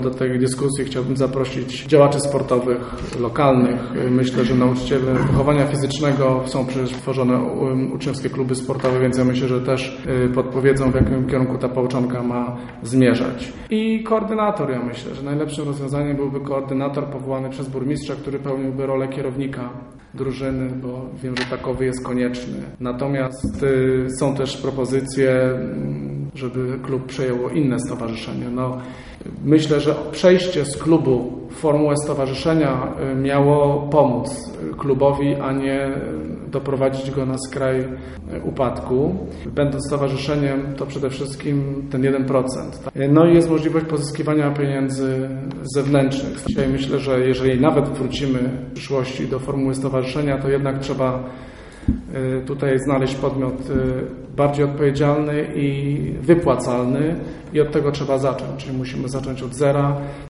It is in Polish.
Do tej dyskusji chciałbym zaprosić działaczy sportowych, lokalnych. Myślę, że nauczyciele wychowania fizycznego, są przecież tworzone uczniowskie kluby sportowe, więc ja myślę, że też podpowiedzą, w jakim kierunku ta pouczanka ma zmierzać. I koordynator, ja myślę, że najlepszym rozwiązaniem byłby koordynator powołany przez burmistrza, który pełniłby rolę kierownika drużyny, bo wiem, że takowy jest konieczny. Natomiast są też propozycje, żeby klub przejęło inne stowarzyszenie. Myślę, że przejście z klubu w formułę stowarzyszenia miało pomóc klubowi, a nie doprowadzić go na skraj upadku. Będąc stowarzyszeniem, to przede wszystkim ten 1%. I jest możliwość pozyskiwania pieniędzy zewnętrznych. Dzisiaj myślę, że jeżeli nawet wrócimy w przyszłości do formuły stowarzyszenia, to jednak trzeba tutaj znaleźć podmiot bardziej odpowiedzialny i wypłacalny i od tego trzeba zacząć, czyli musimy zacząć od zera.